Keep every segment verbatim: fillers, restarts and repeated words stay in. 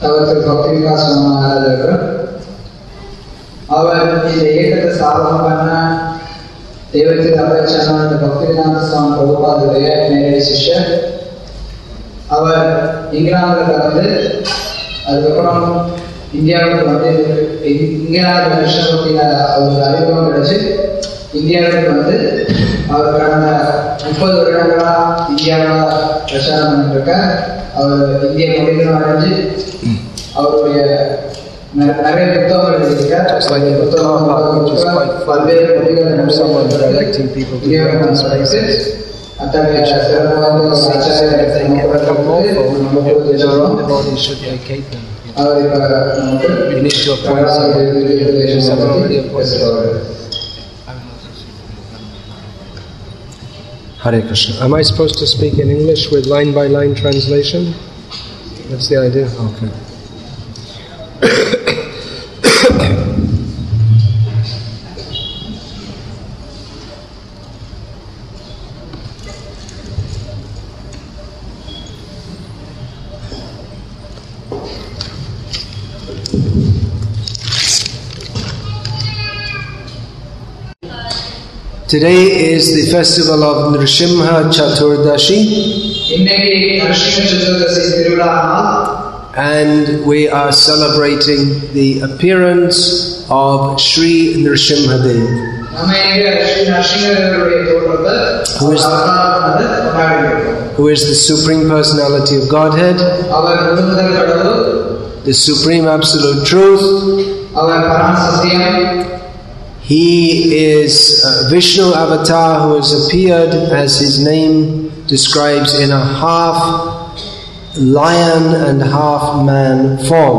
அவர் பக்திவிகாஸ் சுவாமி மகாராஜர் அவர் இந்த இயக்கத்தை ஸ்தாபனம் பண்ண தெய்வத்தின் அபேட்சமான இந்த பக்திவிகாஸ் சுவாமி பிரபுபாதுடைய நேரடி சிஷ்யர். அவர் இங்கிலாந்தில் கலந்து அதுக்கப்புறம் இந்தியாவுக்கு வந்து இங்கிலாந்து வருஷத்தின அவருக்கு அறிமுகம் கிடைச்சி இந்தியாவுக்கு வந்து அவர் கடந்த முப்பது வருடங்களா இந்தியாவில் பிரச்சாரம் பண்ணிட்டு அவர் இந்திய மொழிகளும் அடைஞ்சு அவருடைய நிறைய புத்தகங்கள் எழுதியிருக்கார். பல்வேறு மொழிகள் அத்தகைய சிறப்பான Hare Krishna. Am I supposed to speak in English with line by line translation? That's the idea? Okay. Today is the festival of Nrsimha Chaturdashi, and we are celebrating the appearance of Sri Nrsimha Dev, who is, who is the Supreme Personality of Godhead, the Supreme Absolute Truth. He is a Vishnu avatar who has appeared, as his name describes, in a half lion and half man form.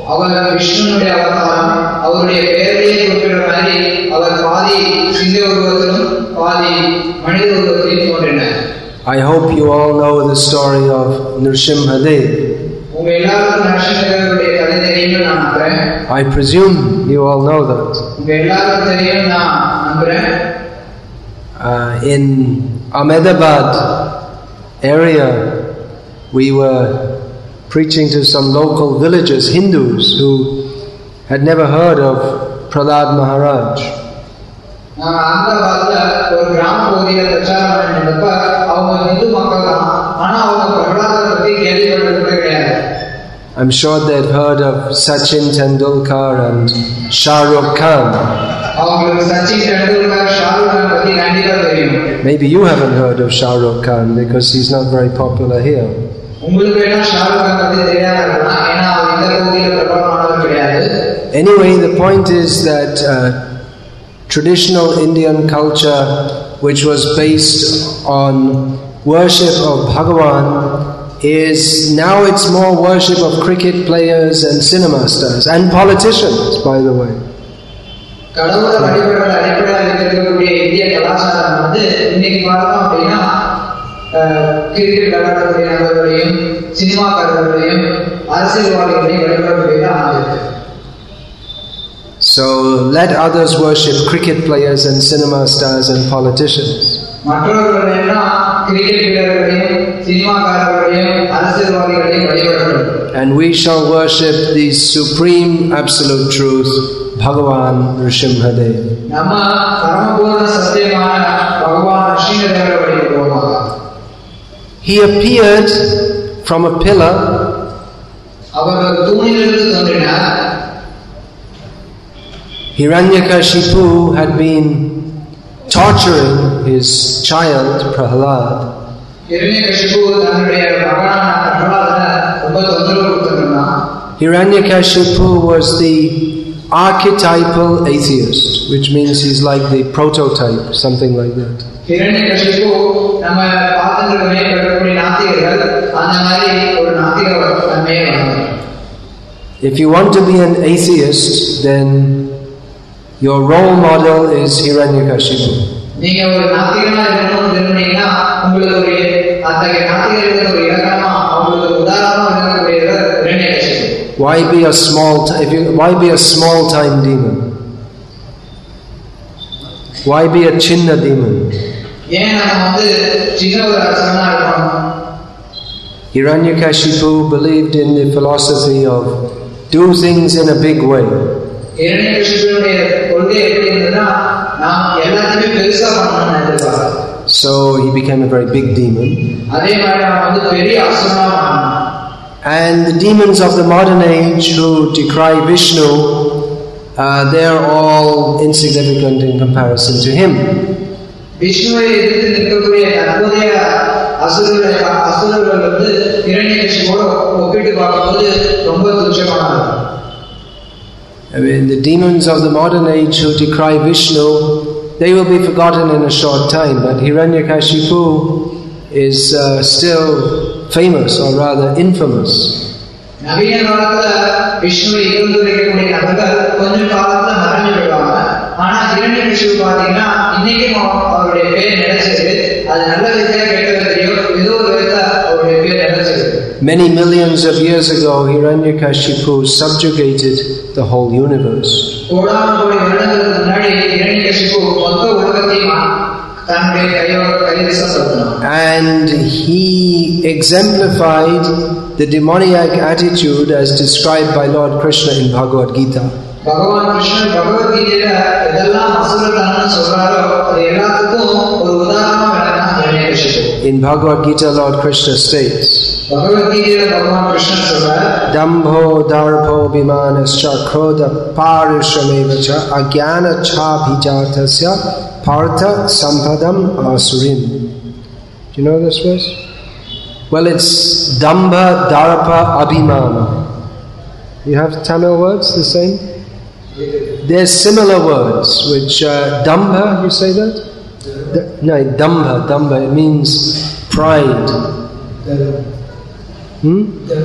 I hope you all know the story of Nrsimha Dev. I presume you all know that. Uh, in Ahmedabad area, we were preaching to some local villagers, Hindus, who had never heard of Prahlad Maharaj. I'm sure they'd heard of Sachin Tendulkar and Shah Rukh Khan. Maybe you haven't heard of Shah Rukh Khan because he's not very popular here. Anyway, the point is that uh, traditional Indian culture, which was based on worship of Bhagavan, is now it's more worship of cricket players and cinema stars and politicians, by the way. So let others worship cricket players and cinema stars and politicians. And we shall worship the Supreme Absolute Truth, Bhagavan Nrsimha Dev. He appeared from a pillar Hiranyakashipu had been torturing his child Prahlad. Hiranyakashipu was the archetypal atheist, which means he's like the prototype, something like that. If you want to be an atheist, then your role model is Hiranyakashipu. Why be a small t- if you, why be a small time demon? Why be a chinna demon? Hiranyakashipu believed in the philosophy of do things in a big way. So he became a very big demon. And the demons of the modern age who decry Vishnu, uh, they're all insignificant in comparison to him. I mean, the demons of the modern age who decry Vishnu, they will be forgotten in a short time, but Hiranyakashipu is uh, still famous, or rather infamous. Many millions of years ago, Hiranyakashipu subjugated the whole universe. And he exemplified the demoniac attitude as described by Lord Krishna in Bhagavad Gita. In Bhagavad Gita, Lord Krishna states, Dambho darbho vimanascha krodha parishramevacha agyana cha bhijatasya partha sampadam asurim. Do you know this verse? Well, it's Dambha Darpa Abhimana. You have Tamil words the same? There's similar words which uh, Dambha, you say that? D- no, Dambha, Dambha, it means pride. Hmm?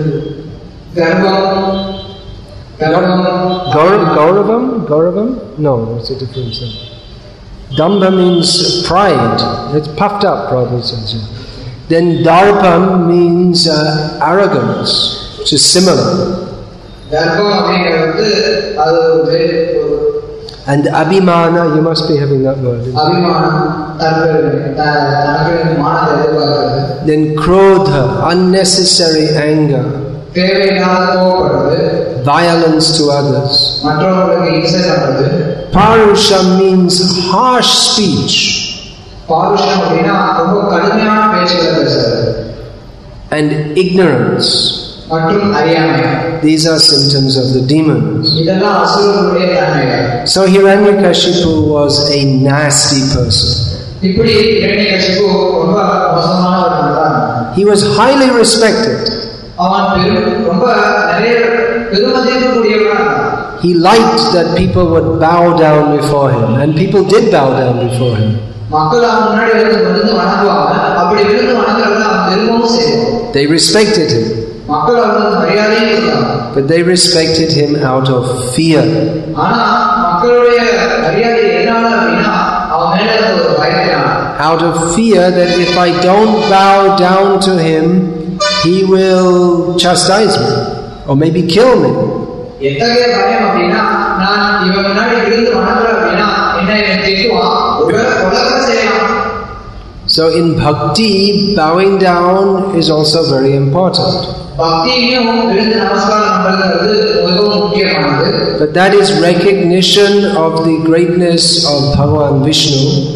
Gauravam? Gauravam? No, it's a different thing. Dambha means pride. It's puffed up, brothers and sisters. Then Darpam means uh, arrogance, which is similar. And Abhimana, you must be having that word. Then Krodha, unnecessary anger, violence to others. Parusha means harsh speech. And ignorance. These are symptoms of the demons. So Hiranyakashipu was a nasty person. He was highly respected. He liked that people would bow down before him, and people did bow down before him. They respected him. But they respected him out of fear. Out of fear that if I don't bow down to him, he will chastise me or maybe kill me. So in bhakti, bowing down is also very important. But that is recognition of the greatness of Bhagavan Vishnu.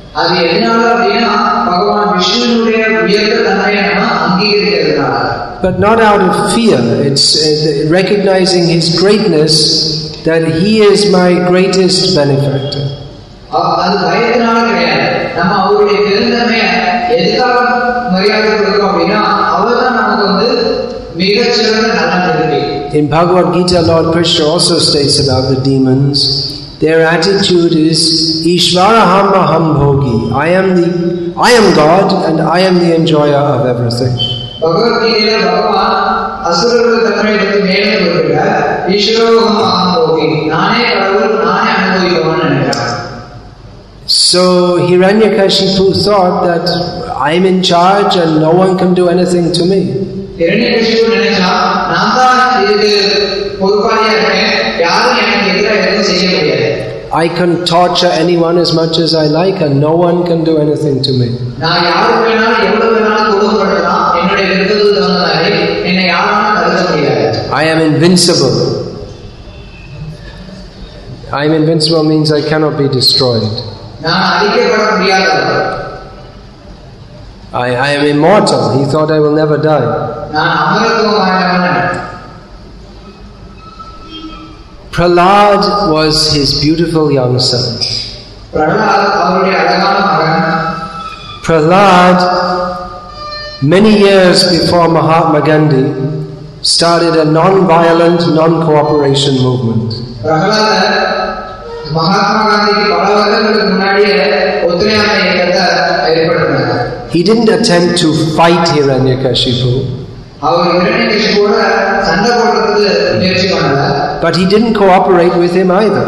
But not out of fear. It's uh, recognizing his greatness, that he is my greatest benefactor. In Bhagavad Gita, Lord Krishna also states about the demons, their attitude is Ishvaraham aham bhogi. I am the I am God and I am the enjoyer of everything. So Hiranyakashipu thought that I'm in charge and no one can do anything to me. I can torture anyone as much as I like and no one can do anything to me. I am invincible. I am invincible means I cannot be destroyed. I, I am immortal. He thought I will never die. Prahlad was his beautiful young son. Prahlad, many years before Mahatma Gandhi, started a non-violent, non-cooperation movement. He didn't attempt to fight Hiranyakashipu, but he didn't cooperate with him either.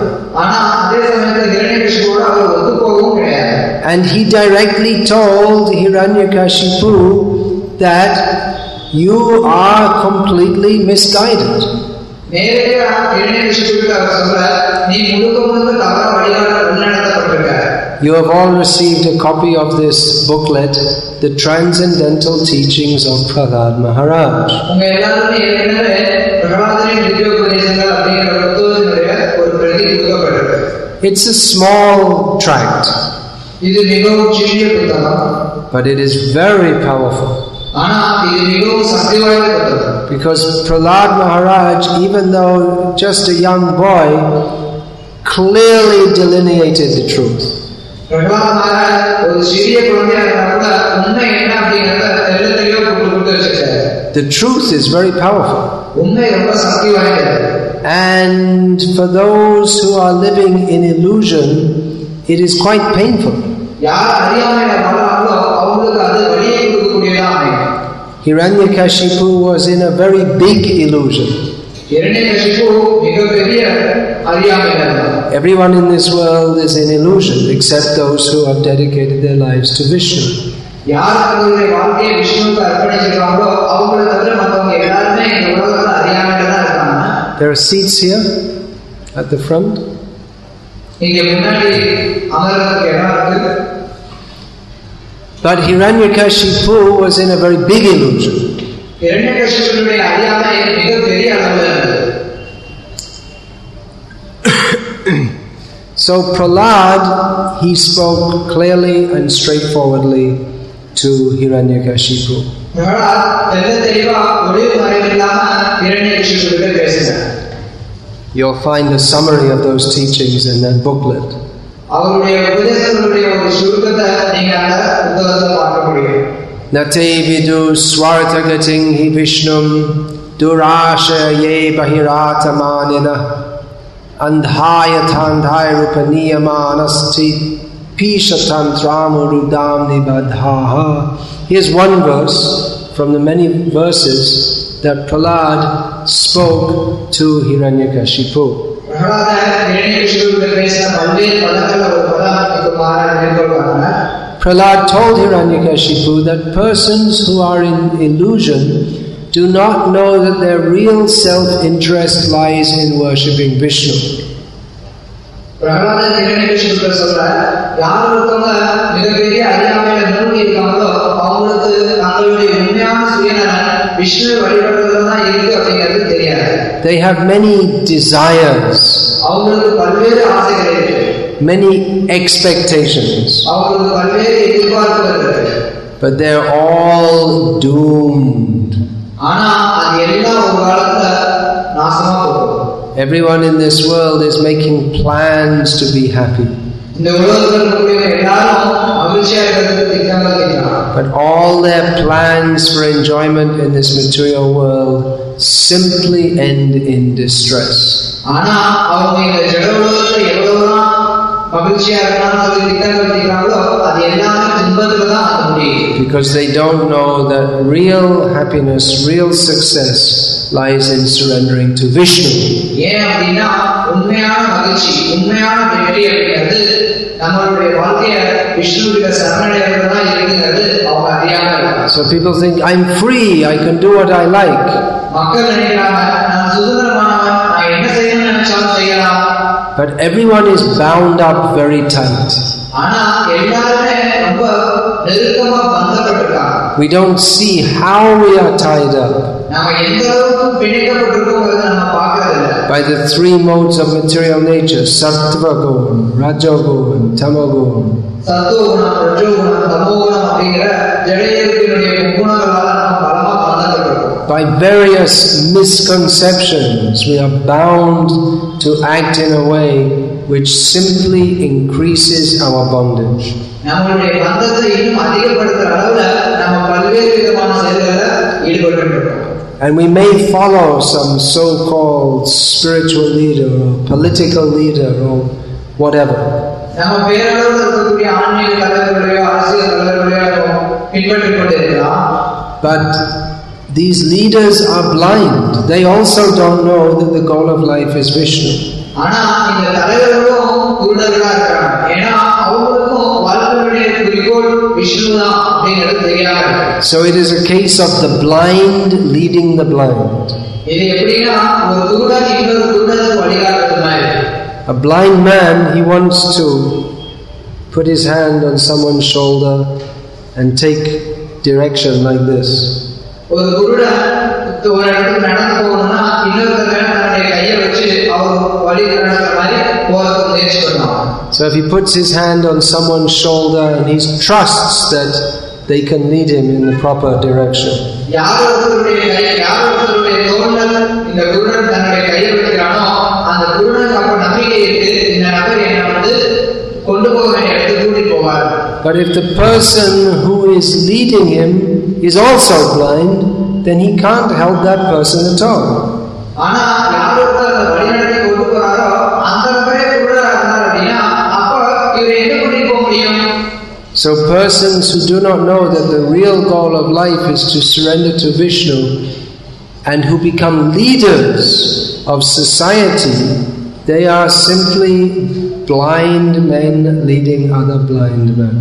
And he directly told Hiranyakashipu that you are completely misguided. You have all received a copy of this booklet, The Transcendental Teachings of Prahlad Maharaj. It's a small tract, but it is very powerful. Because Prahlad Maharaj, even though just a young boy, clearly delineated the truth. The truth is very powerful. And for those who are living in illusion, it is quite painful. Hiranyakashipu was in a very big illusion. Everyone in this world is in illusion except those who have dedicated their lives to Vishnu. There are seats here at the front. But Hiranyakashipu was in a very big illusion. So Prahlad, he spoke clearly and straightforwardly to Hiranyakashipu. You'll find a summary of those teachings in that booklet. Nate vidu swartagating hi vishnum durasha ye bahiratamanina andhaya tandhaya rupaniyamanaasti pishatantramurudam nibadhaha. Here's one verse from the many verses that Prahlad spoke to Hiranyakashipu. Prahlad told Hiranyakashipu that persons who are in illusion do not know that their real self-interest lies in worshipping Vishnu. They have many desires, many expectations, but they're all doomed. Everyone in this world is making plans to be happy. But all their plans for enjoyment in this material world simply end in distress. Because they don't know that real happiness, real success lies in surrendering to Vishnu. So people think, I'm free, I can do what I like. But everyone is bound up very tight. We don't see how we are tied up by the three modes of material nature, sattva gun, raja gun, tamo gun. By various misconceptions, we are bound to act in a way which simply increases our bondage. And we may follow some so-called spiritual leader or political leader or whatever. But these leaders are blind. They also don't know that the goal of life is Vishnu. So it is a case of the blind leading the blind. A blind man, he wants to put his hand on someone's shoulder and take direction like this. So if he puts his hand on someone's shoulder and he trusts that they can lead him in the proper direction. But if the person who is leading him is also blind, then he can't help that person at all. So persons who do not know that the real goal of life is to surrender to Vishnu and who become leaders of society, they are simply blind men leading other blind men.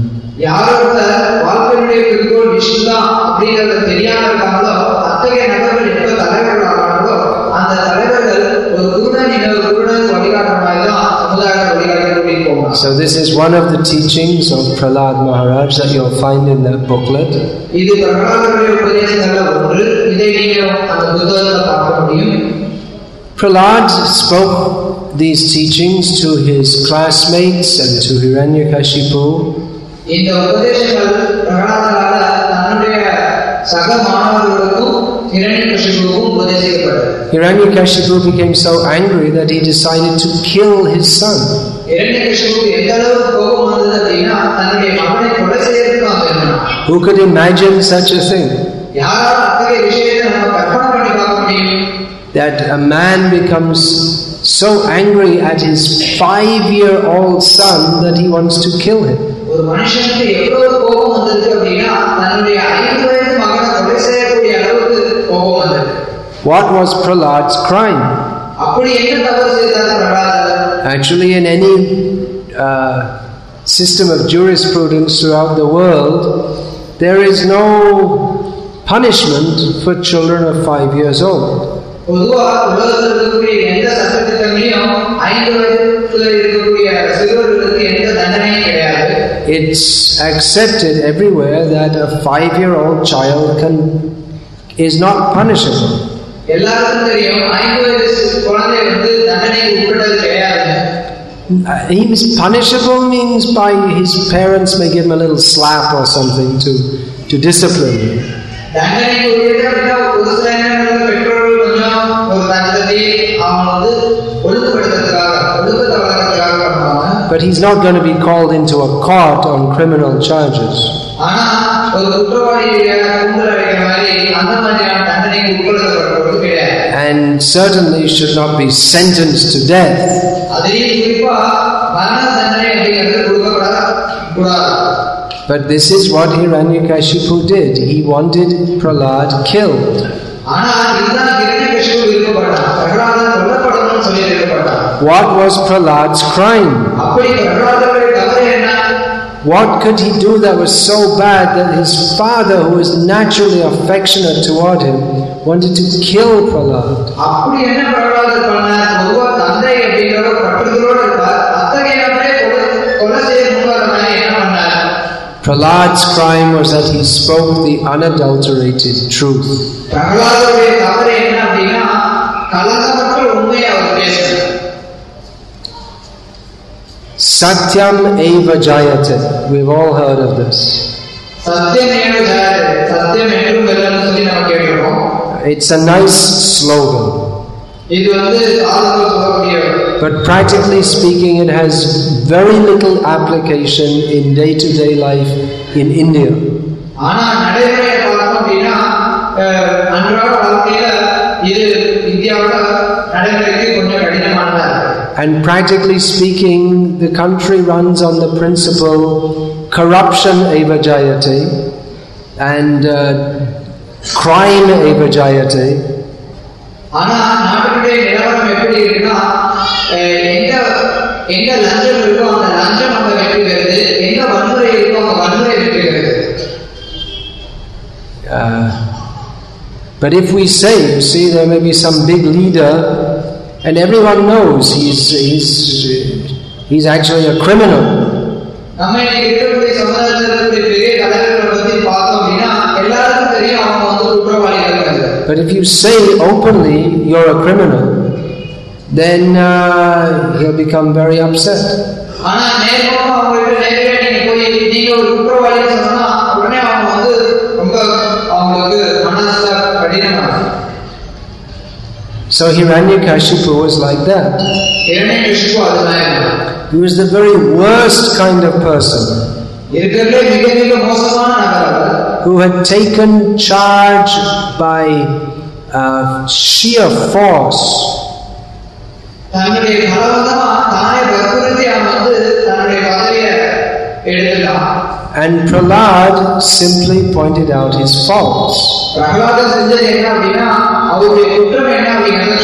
So this is one of the teachings of Prahlad Maharaj that you'll find in that booklet. Prahlad spoke these teachings to his classmates and to Hiranyakashipu. Hiranyakashipu became so angry that he decided to kill his son. Who could imagine such a thing? That a man becomes so angry at his five-year-old son that he wants to kill him. What was Prahlad's crime? Actually, in any uh, system of jurisprudence throughout the world, there is no punishment for children of five years old. It's accepted everywhere that a five-year-old child can is not punishable. Uh, he is punishable means by his parents may give him a little slap or something to to discipline him. But he's not going to be called into a court on criminal charges. And certainly should not be sentenced to death. But this is what Hiranyakashipu did. He wanted Prahlad killed. What was Prahlad's crime? What could he do that was so bad that his father, who was naturally affectionate toward him, wanted to kill Prahlad? Prahlad's crime was that he spoke the unadulterated truth. பிரகலாதனுடைய தவறு என்ன அப்படின்னா கலங்கமற்ற உண்மையை அவர் பேசினார். Satyam eva jayate. We've all heard of this. சத்தியம் ஏவ ஜெயதே, சத்தியம் என்றும் வெல்லும்னு சொல்லி நம்ம கேட்டிருக்கோம். It's a nice slogan. இது வந்து ஆளுநர் சொல்லக்கூடிய. But practically speaking, it has very little application in day-to-day life in India. ஆனா நடைமுறையை பார்த்தோம் அப்படின்னா அன்றாட வாழ்க்கையில இது இந்தியாவோட நடைமுறைக்கு கொஞ்சம் கடினமானதா இருக்கு. And practically speaking, the country runs on the principle corruption eva jayate and uh, crime eva jayate. ஆனா நாட்டுடைய நிலவரம் எப்படி இருக்குன்னா எங்க எங்க லஞ்சம் இருக்கோ அந்த லஞ்சம் நம்ம வெற்றி பெறுது, எங்க வன்முறை இருக்கோ அந்த வன்முறை வெற்றி பெறுது. But if we say, see, there may be some big leader, and everyone knows he's he's he's actually a criminal. நம்ம இன்னைக்கு இருக்கக்கூடிய சமுதாயத்தில் பெரிய தலைவர்களை பத்தி பார்த்தோம் அப்படின்னா எல்லாருக்கும் தெரியும் அவங்க வந்து குற்றவாளிகள். But if you say openly you're a criminal, then uh, he'll become very upset. ஆனா நேர்முகமா அவங்களுக்கு நேரடியா நீங்க போய் நீங்க ஒரு குற்றவாளின்னு சொன்னா உடனே அவங்க வந்து ரொம்ப அவங்களுக்கு மனசு கடினமா. So Hiranyakashipu was like that. Hiranyakashipu அதுதான். He was the very worst kind of person. இருக்கிறதுலே மிக மிக மோசமான நபர். Who had taken charge by uh, sheer force. தன்னுடைய பலவந்தமா தானே வற்புறுத்தி அவன் வந்து தன்னுடைய பதவியை எடுத்துட்டான். And Prahlad simply pointed out his faults. Prahladan செஞ்சது என்ன அப்படின்னா அவருடைய குற்றம் என்ன அப்படிங்கறத